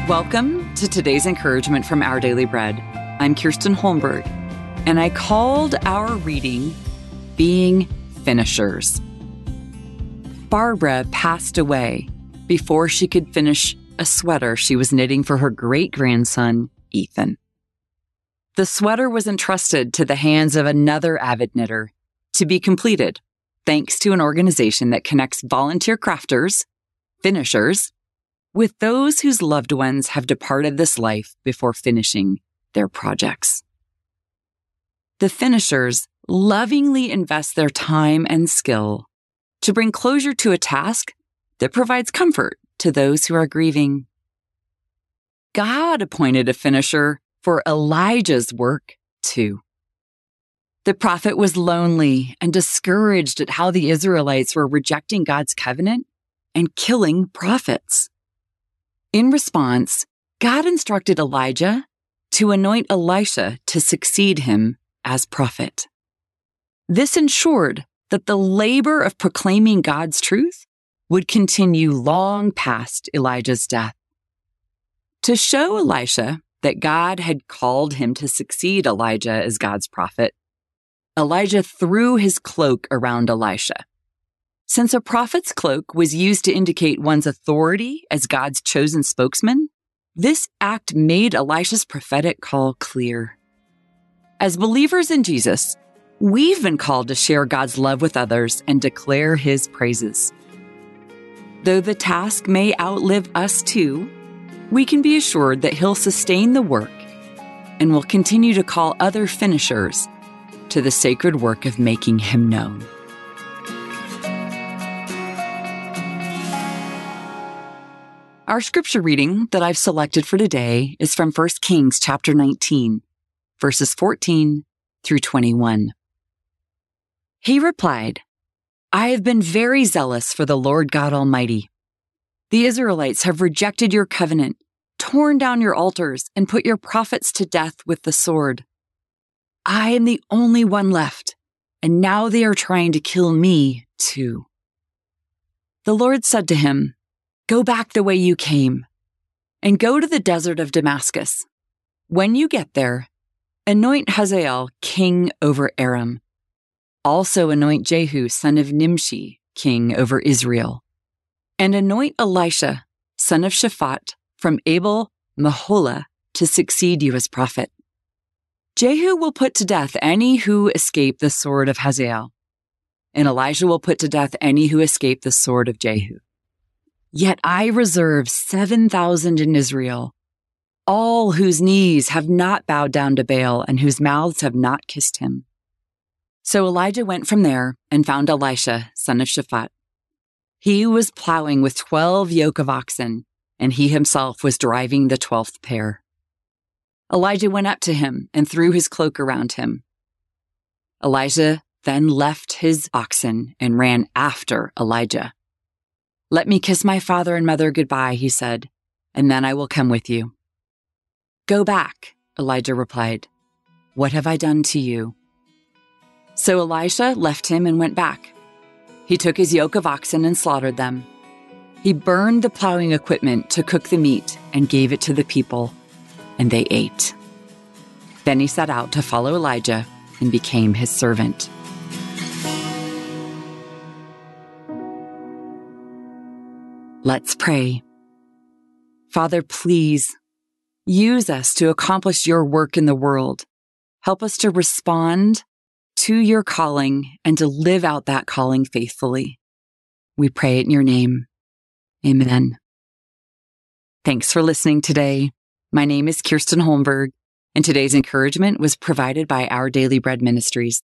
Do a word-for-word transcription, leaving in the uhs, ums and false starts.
Welcome to today's encouragement from Our Daily Bread. I'm Kirsten Holmberg, and I called our reading Being Finishers. Barbara passed away before she could finish a sweater she was knitting for her great-grandson, Ethan. The sweater was entrusted to the hands of another avid knitter to be completed, thanks to an organization that connects volunteer crafters, finishers, with those whose loved ones have departed this life before finishing their projects. The finishers lovingly invest their time and skill to bring closure to a task that provides comfort to those who are grieving. God appointed a finisher for Elijah's work, too. The prophet was lonely and discouraged at how the Israelites were rejecting God's covenant and killing prophets. In response, God instructed Elijah to anoint Elisha to succeed him as prophet. This ensured that the labor of proclaiming God's truth would continue long past Elijah's death. To show Elisha that God had called him to succeed Elijah as God's prophet, Elijah threw his cloak around Elisha. Since a prophet's cloak was used to indicate one's authority as God's chosen spokesman, this act made Elisha's prophetic call clear. As believers in Jesus, we've been called to share God's love with others and declare His praises. Though the task may outlive us too, we can be assured that He'll sustain the work and will continue to call other finishers to the sacred work of making Him known. Our scripture reading that I've selected for today is from First Kings chapter nineteen, verses fourteen through twenty-one. He replied, I have been very zealous for the Lord God Almighty. The Israelites have rejected your covenant, torn down your altars, and put your prophets to death with the sword. I am the only one left, and now they are trying to kill me too. The Lord said to him, Go back the way you came, and go to the desert of Damascus. When you get there, anoint Hazael king over Aram. Also anoint Jehu son of Nimshi king over Israel. And anoint Elisha son of Shaphat from Abel Meholah to succeed you as prophet. Jehu will put to death any who escape the sword of Hazael, and Elijah will put to death any who escape the sword of Jehu. Yet I reserve seven thousand in Israel, all whose knees have not bowed down to Baal and whose mouths have not kissed him. So Elijah went from there and found Elisha, son of Shaphat. He was plowing with twelve yoke of oxen, and he himself was driving the twelfth pair. Elijah went up to him and threw his cloak around him. Elijah then left his oxen and ran after Elijah. Let me kiss my father and mother goodbye, he said, and then I will come with you. Go back, Elijah replied. What have I done to you? So Elisha left him and went back. He took his yoke of oxen and slaughtered them. He burned the plowing equipment to cook the meat and gave it to the people, and they ate. Then he set out to follow Elijah and became his servant. Let's pray. Father, please use us to accomplish your work in the world. Help us to respond to your calling and to live out that calling faithfully. We pray it in your name. Amen. Thanks for listening today. My name is Kirsten Holmberg, and today's encouragement was provided by Our Daily Bread Ministries.